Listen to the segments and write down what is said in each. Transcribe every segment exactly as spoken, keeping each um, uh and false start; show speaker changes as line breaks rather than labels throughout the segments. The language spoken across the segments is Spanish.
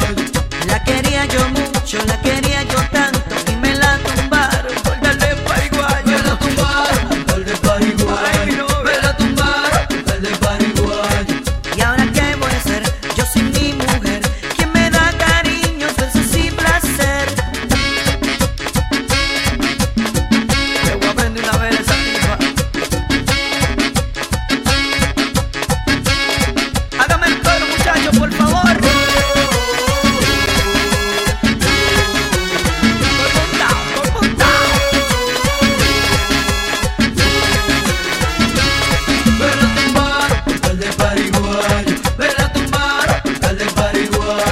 La quería yo mucho, la quería yo tanto y me la tumbaron por darle pariguayo.
Me la tumbaron por darle pariguayo. Me la tumbaron por darle pariguayo.
¿Y ahora qué voy a hacer? Yo sin mi mujer, quien me da cariños, besos y placer. Le voy a prender una vela a esa tipa. Hágame el coro, muchachos, por favor.
Me la tumbaron por darle pariguayo. Me la tumbaron por darle pariguayo.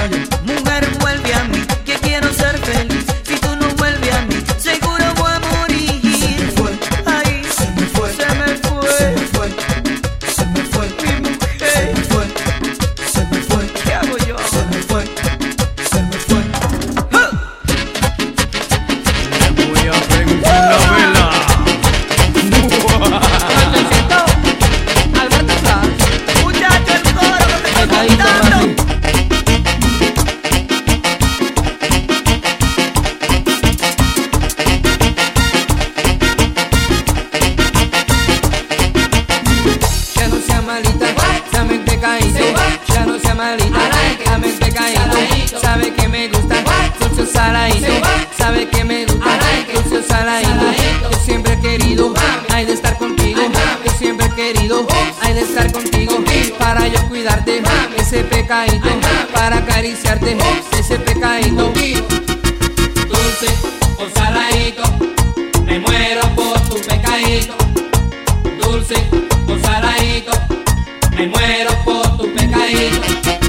malito, dame el pecadito, sabe que me gusta, dulce o saladito, sabe que me gusta, dulce o saladito. Yo siempre he querido, hay de estar contigo, yo siempre he querido, hay de estar contigo, para yo cuidarte, ese pecadito, para acariciarte, ese pecadito. Dulce o saladito, me muero por tu pecadito. Dulce o saladito, me muero por tu pecadito.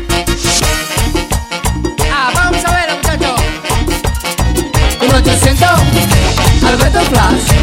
Ah, vamos a ver, muchachos. uno ochocientos Alberto Flash.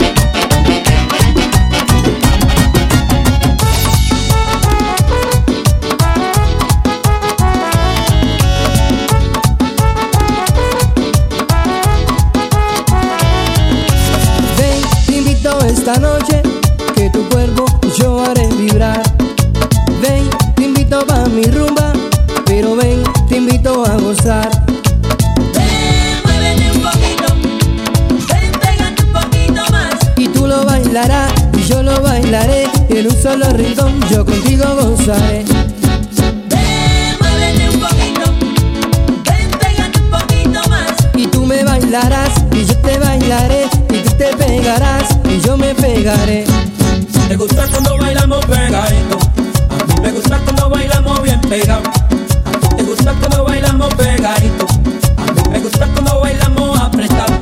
Esta noche que tu cuerpo yo haré vibrar. Ven, te invito pa' mi rumba, pero ven, te invito a gozar.
Ven, muévete un poquito, ven, pégate un poquito más.
Y tú lo bailarás y yo lo bailaré, y en un solo ritmo yo contigo gozaré.
Ven, muévete un poquito, ven, pégate un poquito más.
Y tú me bailarás y yo te bailaré, y tú te pegarás y yo me pegaré.
Me gusta cuando bailamos pegadito, a mí me gusta cuando bailamos bien pegado. A ti te gusta cuando bailamos pegadito, a mí me gusta cuando bailamos apretado.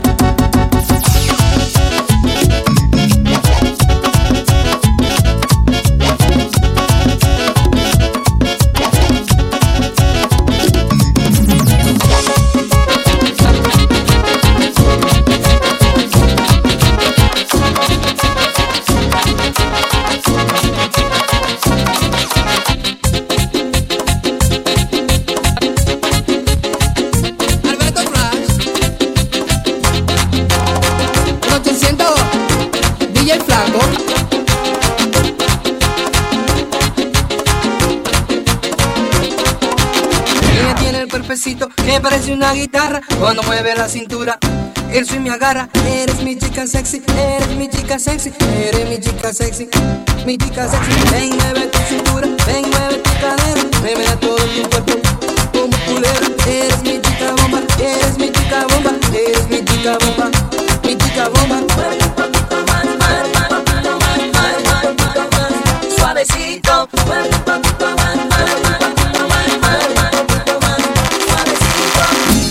Que parece una guitarra cuando mueve la cintura. El swing me agarra, eres mi chica sexy, eres mi chica sexy, eres mi chica sexy, mi chica sexy. Ven, mueve tu cintura, ven, mueve tu cadera, mueve a todo tu cuerpo como culera. Eres mi chica bomba, eres mi chica bomba, eres mi chica bomba, mi chica bomba. Mueve un poquito más, más, más, más, más, más, más, más, más, suavecito. Mueve un poquito más, más, más, más, más, más, más, más, más, suavecito.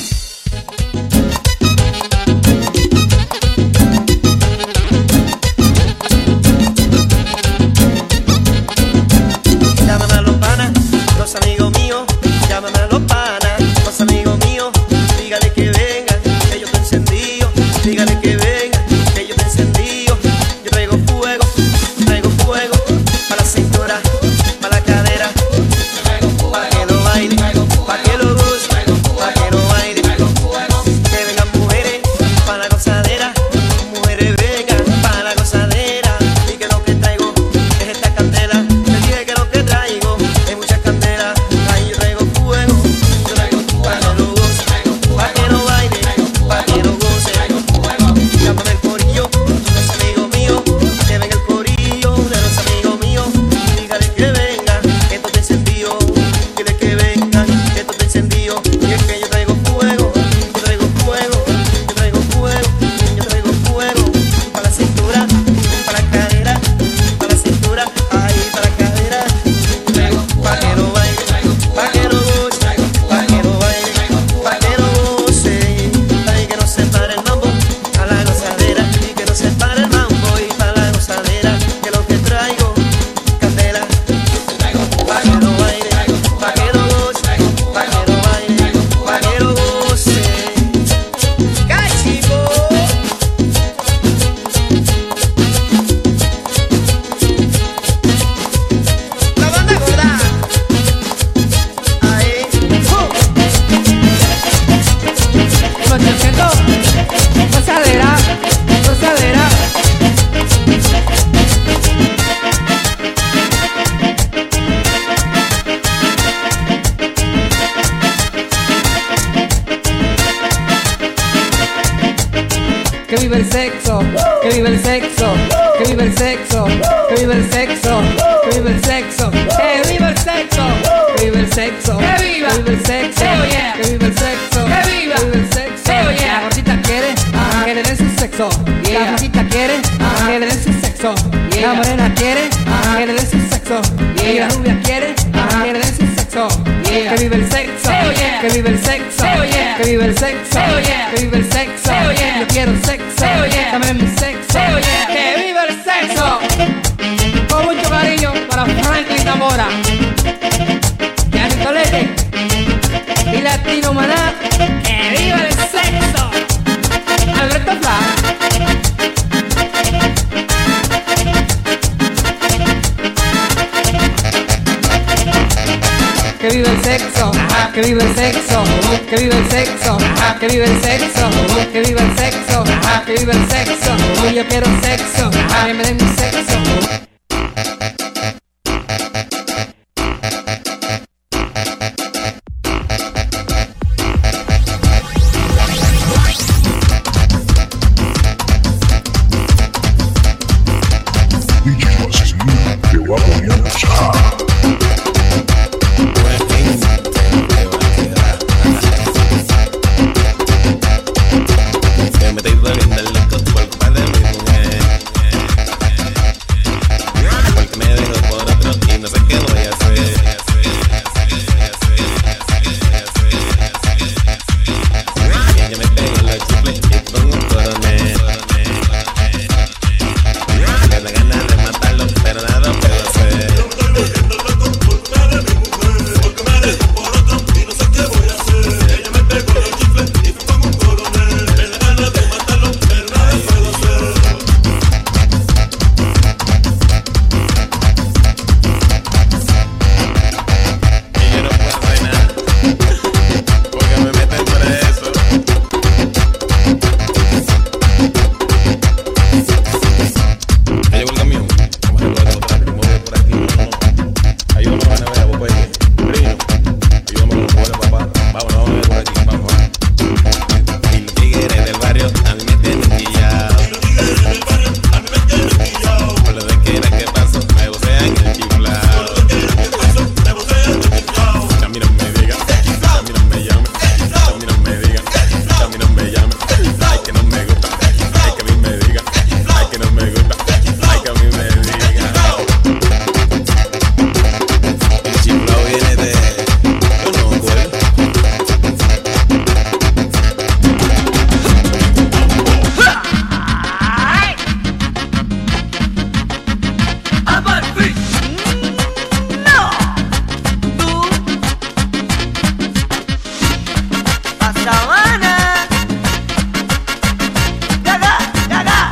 Llámame a los panas, los amigos míos. Llámame a los panas, los amigos míos. Dígale que vengan, que yo te encendido. Dígale que vengan, que yo te encendido. Yo traigo fuego, traigo fuego para la cintura, para la cadera. Pa' que lo baile, pa' que lo goce, pa' que lo baile. Que vengan mujeres para la gozadera. Mujeres vengan para la gozadera. Y que lo que traigo es esta candela. Te dije que lo que traigo es mucha candela. Ahí yo traigo fuego, yo traigo pa' que lo goce, pa' que lo baile, pa' que lo goce. Llámame el corillo de los amigos míos, que venga el corillo de los amigos míos. Dígale que vengan, que esto te encendido. Dile que vengan, que esto te encendido. Y es que yo traigo fuego, yo traigo fuego, yo traigo fuego, yo traigo fuego. Para la cintura, para la cadera, para la cintura, ahí para la cadera. Pa' que lo baile, pa' que lo goce, pa' que lo baile, pa' que lo goce. Ay, que no se pare el mambo a la gozadera, y que no se pare el mambo y para la gozadera. Que lo que traigo, candela, pa' que lo baile, pa' que lo goce, pa' que lo baile, pa' que lo goce. ¡Cachico! La banda gorda. Ahí.
ochocientos Gozadera, gozadera. Que vive el sexo, que vive el sexo, que vive el sexo, que vive el sexo, que vive el sexo, que vive el sexo, que vive el
sexo,
¡Que viva!
que viva el sexo,
Oh, yeah.
que viva el sexo,
¡Que viva!
que viva el sexo.
Oh, yeah.
La gordita quiere
Ajá.
que le den su sexo,
Yeah.
la gordita quiere
Ajá.
que le den su sexo,
Yeah.
la morena quiere
Ajá.
que le den su sexo, y
Yeah.
la rubia quiere
Ajá.
que le den su sexo.
Yeah.
Que viva el sexo,
Oh, yeah.
que viva el sexo,
Oh, yeah.
que viva el sexo,
Oh, yeah.
que viva el sexo.
Oh, yeah.
Yo quiero sexo,
Oh, yeah.
dame mi sexo.
Oh, yeah. ¡Que viva el sexo!
Con mucho cariño para Franklin Zamora, Yanni Tolete y Latino Maná.
¡Que viva el sexo!
Alberto Fla. Que viva el sexo, que viva el sexo, que viva el sexo, que viva el sexo, que viva el sexo, que viva el sexo. Yo quiero sexo, que me den mi sexo.
Te voy a poner a gozar.
Que me estoy volviendo loco por culpa de mi mujer, porque me dejó por otro y no sé qué voy a hacer. Ella me pega los chifles y con un coronel. Me da ganas de matarlo, pero nada puedo hacer. Y yo no puedo hacer nada, porque me meten por eso. Ahí llegó el camión. Vamos a recoger otra vez, mueve por aquí. Ayúdame a la ver, vos puedes. Primo, ayúdame con los pobres, papá. Vamos, vamos a ver por aquí, vamos. Y los tigres del barrio a mí me tienen guillado. Por lo de que era que pasó, me vocean el chiflado. Que a mí no me digan, que a mí no me llamen, que a mí no me digan, que a mí no me llamen. Ay, que no me gusta, ay, que a mí me digan, ay, que no me gusta, ay, que a mí me digan. El chiflado viene de... yo no me acuerdo.
Pa' Sabana. Gaga, gaga.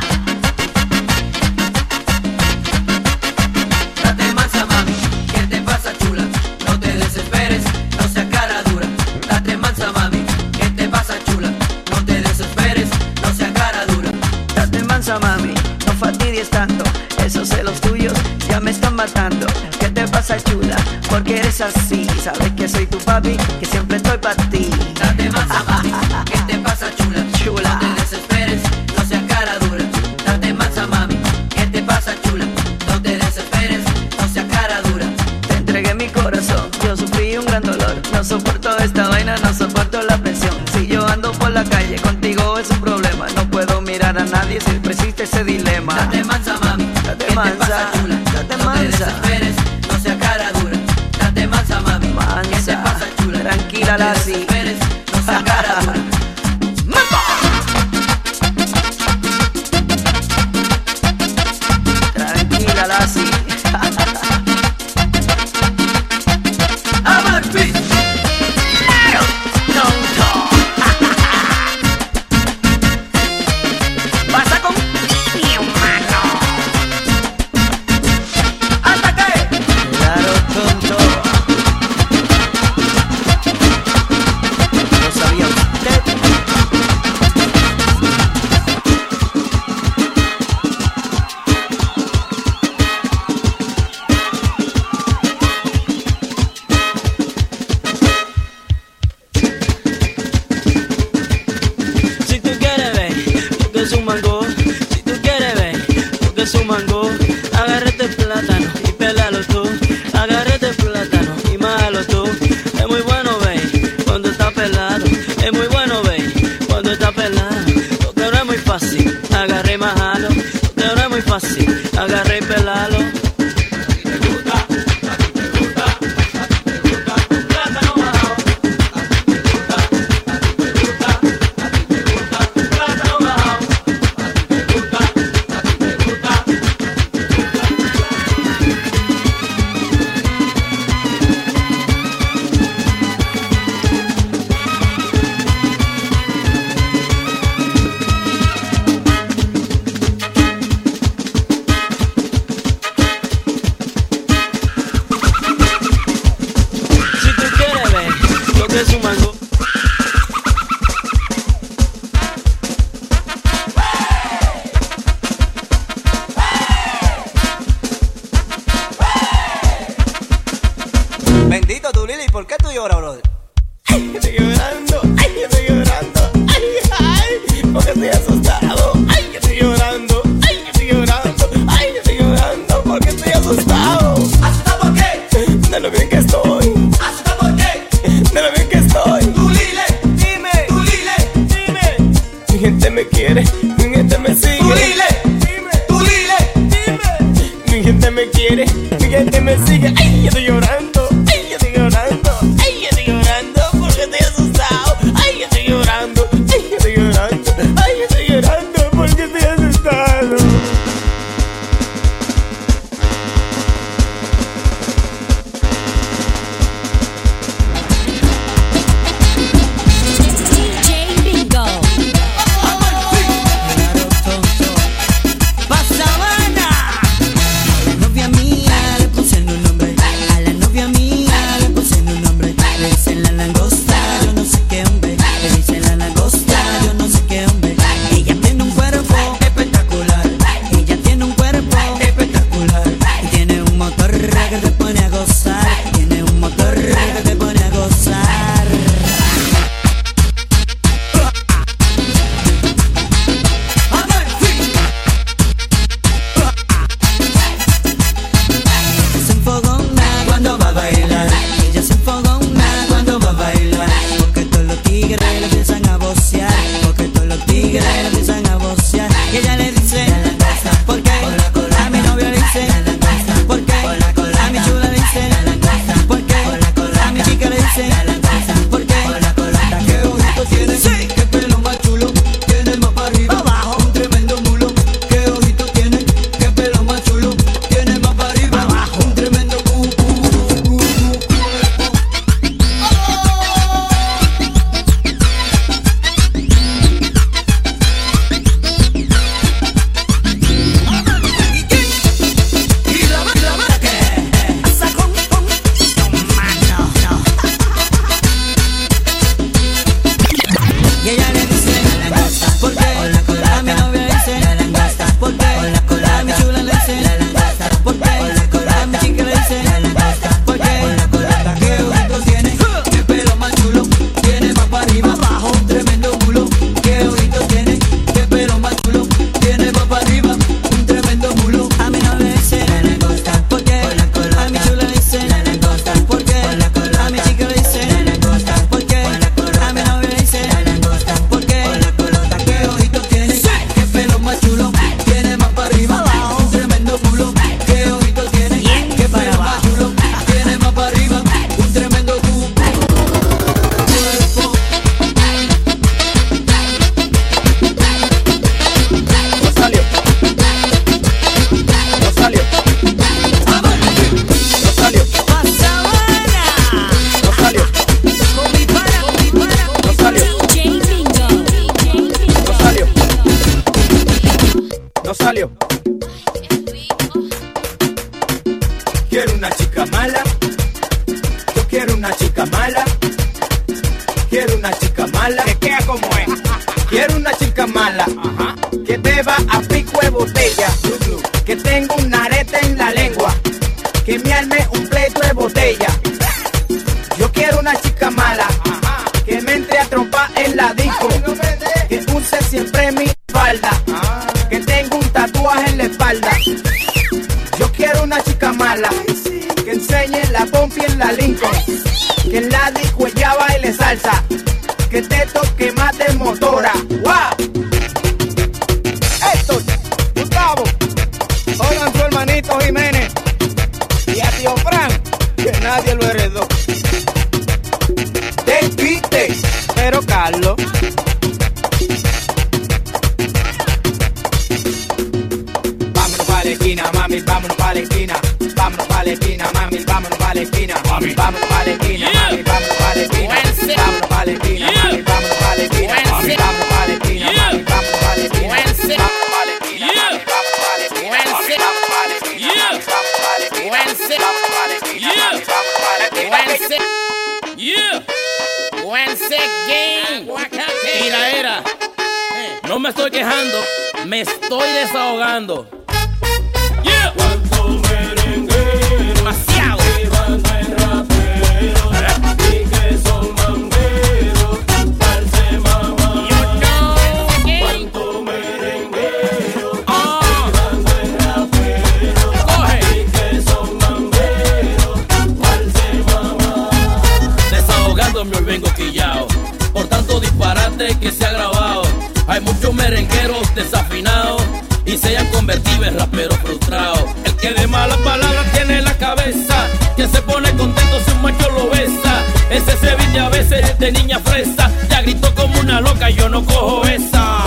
Date mansa, mami, ¿qué te pasa, chula? No te desesperes, no seas cara dura. Date mansa, mami, ¿qué te pasa, chula? No te desesperes, no seas cara dura.
Date mansa, mami, no fastidies tanto. Esos celos tuyos ya me están matando. ¿Qué te pasa, chula? Porque eres así. Sabes que soy tu papi, que siempre estoy para ti.
Date mansa, mami, ¿qué te pasa, chula?
Chula.
No te desesperes, no seas cara dura. Date mansa, mami, ¿qué te pasa, chula? No te desesperes, no seas cara dura.
Te entregué mi corazón, yo sufrí un gran dolor. No soporto esta vaina, no soporto la presión. Si yo ando por la calle, contigo es un problema. No puedo mirar a nadie si persiste ese dilema.
Date mansa, mami,
Date
¿qué
mansa,
te pasa, chula?
date
No te
mansa.
desesperes, no seas cara dura. Date mansa, mami, ¿qué te
Mansa,
pasa, chula?
tranquila,
No te
Lassie.
desesperes, no seas cara dura.
Tranquila, Lassie.
Amar beat.
Pasa con mi humano.
¡Ataque!
Claro, tonto.
ese es su mango.
Bendito tu Lili, ¿por qué tú lloras, brother?
Ay, estoy llorando, ay, estoy llorando, ay, ay, porque estoy asustado, ay, estoy llorando, ay, estoy llorando, ay, estoy llorando, porque estoy asustado.
¿Asustado por qué?
De lo bien que estoy,
¿Asustado por qué?
de lo bien que estoy.
Tú Lile,
Dime,
tú Lile,
dime, mi gente me quiere, mi gente me sigue.
tú Lile,
Dime,
tú Lile.
dime, mi gente me quiere, mi gente me sigue. Ay, yo estoy llorando, ay, yo estoy llorando, ay, yo estoy llorando, porque estoy asustado. Ay, yo estoy llorando, ay, yo estoy llorando, ay, yo estoy llorando, porque estoy asustado.
D J Bingo. Pasabana. A la novia mía le puse un nombre. A la novia mía le puse un nombre. Le dicen la langosta, yo no sé qué hombre. Le dicen la langosta, yo no sé qué hombre. Ella tiene un cuerpo espectacular. Ella tiene un cuerpo espectacular. Y tiene un motor que te pone a gozar. Tiene un motor que te pone a gozar. Se enfogona cuando va a bailar. Ella se enfogona cuando va a bailar. Porque todos los tigres le empiezan a vocear. Porque todos los tigres le empiezan a vocear. Y ella le dice, ¿por qué? A mi novio le dice, ¿por qué? A mi chula le dice, ¿por qué? A mi chica le dice, ¿por qué? ¿Qué ojito tiene? Sí. ¿Qué pelo más chulo? Tiene más para arriba, abajo, un tremendo mulo. ¿Qué ojito tiene? ¿Qué pelo más chulo? Tiene más para arriba, abajo, un tremendo cu, cu, cu, cu, cu. Y la la la que asa con con mano. Y ella le dice la langosta, ¿por qué? A mi novia le dice la langosta, ¿por qué? A mi chula le dice la langosta, ¿por qué? A mi chica le dice la langosta, ¿por qué? ¿Qué ojitos tiene? ¿Qué pelo más chulo? Tiene más para arriba, abajo, un tremendo culo. ¿Qué ojitos tiene? ¿Qué pelo más chulo? Tiene más para arriba, un tremendo culo. A mi novia le dice la langosta, ¿por qué? A mi chula le dice la langosta, ¿por qué? A mi chica le dice la langosta, ¿por qué? A mi novia le dice la langosta, ¿por qué? ¿Qué ojitos tiene? ¿Qué pelo más chulo? Tiene más para arriba, abajo, un tremendo culo. ¿Qué ojitos tiene? ¿Qué pelo más chulo? Tiene más para arriba, un tremendo culo.
No salió, no salió, no salió,
Pasabana.
no salió,
Con mi pana, con mi pana, con
no
mi pana.
salió,
D J Bingo.
no salió, no salió. Quiero una chica mala, yo quiero una chica mala, quiero una chica mala, que queda como es. Quiero una chica mala, que beba a pico de botella, que tenga un arete en la lengua, que me arme un pleito de botella. Yo quiero una chica mala, que me entre a trompar en la disco, que use siempre mi falda, que tenga un tatuaje en la espalda. Yo quiero una chica mala, que enseñe la pompi en la Lincoln, que en la disco ella baile salsa, que te toque más de motora. ¡Guau! Esto, Gustavo, oigan su hermanito Jiménez y a tío Fran, que nadie lo heredó. Te viste, pero Carlos. Vámonos pa' la esquina, mami, vámonos pa' la esquina. Vámonos pa' la esquina, mami, vámonos pa' la esquina. Vámonos pa' la esquina, mami, vámonos pa' la esquina. Vámonos pa' la esquina, mami, vámonos pa' la esquina. Vámonos pa' la esquina, mami, vámonos pa' la esquina. Vámonos pa' la esquina, mami, vámonos pa' la esquina. Vámonos pa' la esquina, mami, vámonos pa' la esquina. Vámonos pa' la esquina, mami, vámonos pa' la esquina.
Yeah. Once again. Tiraera. No me estoy quejando, me estoy desahogando. Yeah. Demasiado. Me vengo quillao por tanto disparate que se ha grabado. Hay muchos merengueros desafinados y se han convertido en raperos frustrados. El que de malas palabras tiene la cabeza, que se pone contento si un macho lo besa. Ese se viste a veces de niña fresa, ya gritó como una loca, yo no cojo esa.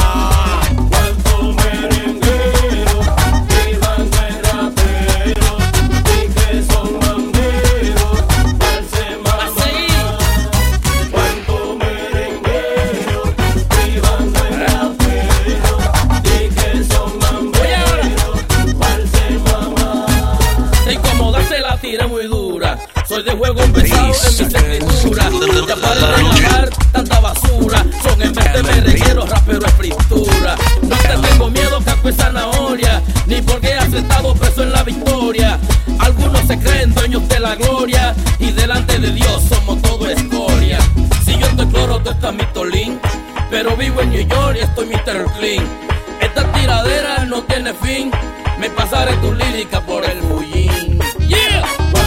Muy dura, soy de juego pesado en mis escrituras. Ya para de grabar tanta basura, son en vez de merengueros, rapero es fritura. No te tengo miedo, caco es zanahoria, ni porque has estado preso en la victoria. Algunos se creen dueños de la gloria y delante de Dios somos todo escoria. Si yo estoy cloro, tú estás mi tolín, pero vivo en New York y estoy mister Clean. Esta tiradera no tiene fin, me pasaré tu lírica por el bullín. Yeah.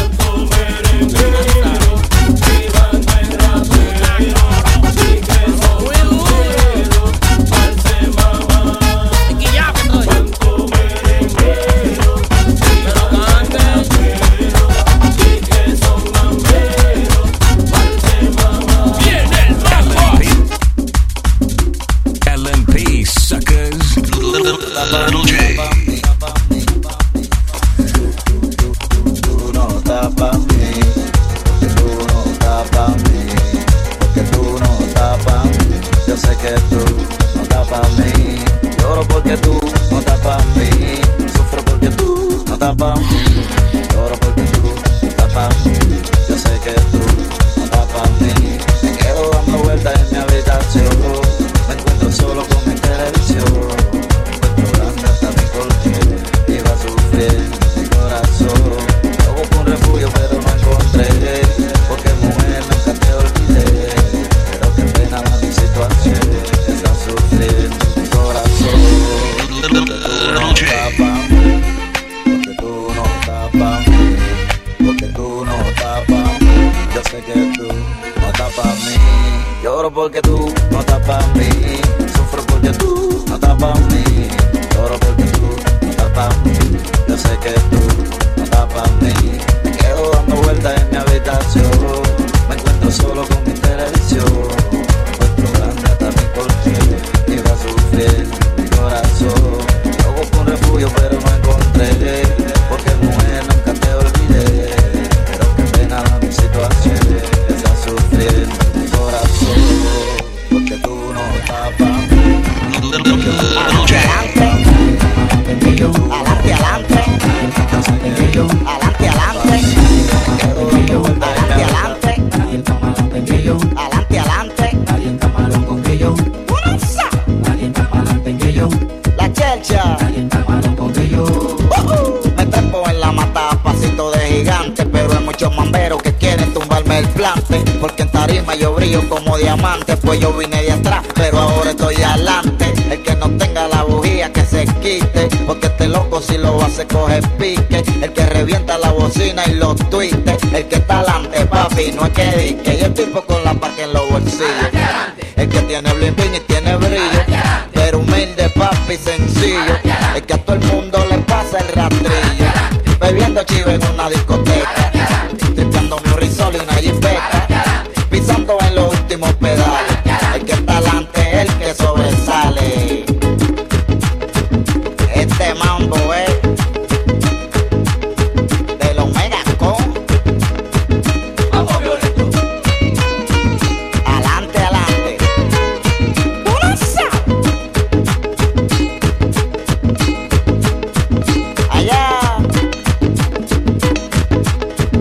Little J. Tú no estás pa' mí, porque tú no estás pa' mí, porque tú no estás pa' mí. Yo sé que tú no estás pa' mí, lloro porque tú no estás pa' mí, sufro porque tú no estás pa' mí, lloro porque tú no estás pa' mí. Yo sé que tú no estás pa' mí, me quedo dando vueltas en mi habitación, me encuentro solo con mi televisión. Mi corazón, yo busco un refugio pero no encontré, porque mujer nunca te olvidé, pero qué pena mi situación, está sufriendo mi corazón, porque tú no estás pa' mí, porque tú no estás pa' mí, porque tú no estás pa' mí, yo sé que tú no estás pa' mí, lloro porque tú no estás pa' mí, sufro porque tú no estás pa' mí, lloro porque tú no estás pa' mí. Yo sé que tú no estás pa' mí, me quedo dando vueltas en mi habitación, me encuentro solo con mi televisión, me encuentro grande hasta mi colchón, y va a sufrir mi corazón. Yo busco un refugio pero no encontré, porque mujer nunca te olvidé, pero qué pena mi situación, está sufriendo mi corazón, porque tú no estás pa' mí. Adelante, adelante, adelante, adelante, adelante, adelante, la chelcha, me trepo en la mata a pasito de gigante, pero hay muchos mamberos que quieren tumbarme el plante, porque en tarima yo brillo como diamante, pues yo vine de atrás, pero ahora estoy adelante. El que no tenga la bujía que se quite, porque este loco si lo hace coge pique. El que revienta la bocina y los tuites, el que está adelante, papi, no es que dique. Y el tipo con la parca en los bolsillos, el que tiene bling bling y tiene brillo, pero humilde, papi, sencillo. El que a todo el mundo le pasa el rastrillo, bebiendo chivo en una discoteca, tripeando mi risol y una jipeta, pisando en los últimos pedales. El que está adelante es el que sobresale. Este mambo es de los Megacon. Adelante, adelante. Allá.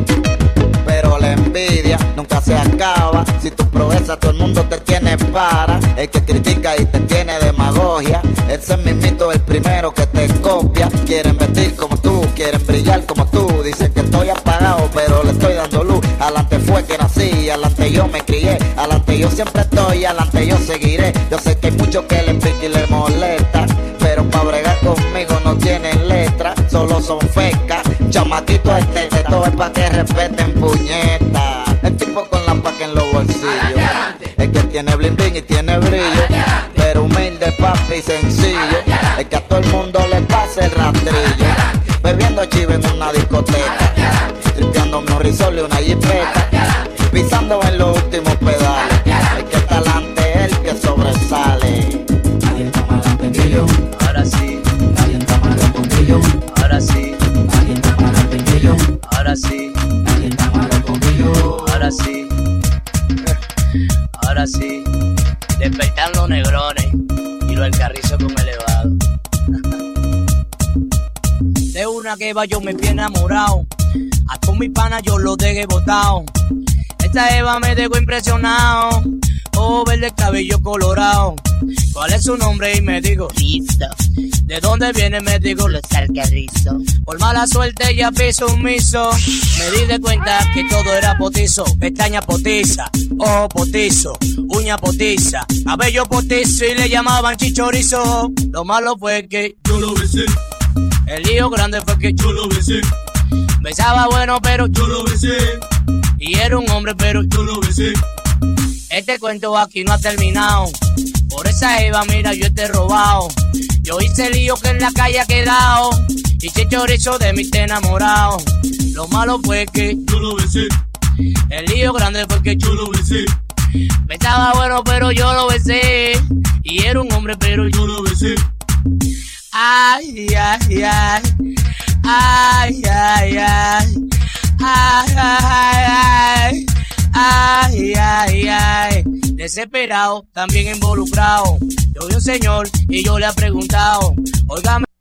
nunca se acaba. Si tú progresas, todo el mundo te tiene para. El que critica y te tiene demagogia, ese es mismito el primero que te copia. Quieren vestir como tú, quieren brillar como tú. Dicen que estoy apagado, pero le estoy dando luz. Adelante fue que nací, adelante yo me crié. Adelante yo siempre estoy, adelante yo seguiré. Yo sé que hay muchos que le pica y le molesta, pero pa' bregar conmigo no tienen letra, solo son fecas. Chamaquito este, de todo es pa' que respeten puñeta. El tipo con la paca en los bolsillos, el que tiene bling bling y tiene brillo, pero humilde, papi, sencillo. El que a todo el mundo le pasa el rastrillo, bebiendo chive en una discoteca, tripeándome un risol y una jipeta, pisando en los últimos pedales. El que está delante es el que sobresale.
Alguien está más alto que yo.
Ahora sí,
Alguien está más alto que yo.
ahora sí,
Alguien está más alto que yo.
ahora sí,
Alguien está más alto que yo.
ahora sí, ahora sí. Despertar los negrones y los Carrizo con elevado. De una que va yo me fui enamorado, a todos mis panas yo los dejé botado. Esta Eva me dejó impresionado, oh, verde cabello colorado. ¿Cuál es su nombre? Y me digo Risto. ¿De dónde viene? Me digo Los Alcarrizos. Por mala suerte ella piso un miso. Me di de cuenta que todo era potizo. Pestaña potiza, ojo potizo, uña potiza, cabello potizo y le llamaban chichorizo. Lo malo fue que
Yo lo besé,
el lío grande fue que
yo lo besé,
besaba bueno pero
yo lo besé,
y era un hombre pero
yo lo besé.
este cuento aquí no ha terminado. Por esa Eva, mira, yo te he robado. Yo hice el lío que en la calle ha quedado, y chichorizo de mí te he enamorado. Lo malo fue que
Yo lo besé,
el lío grande fue que
yo lo besé,
besaba bueno pero yo lo besé, y era un hombre pero yo
yo lo besé.
ay, ay, ay, ay, ay, ay, ay, ay, ay, ay, ay, desesperado, también involucrado. Yo vi un señor y yo le he preguntado, óigame.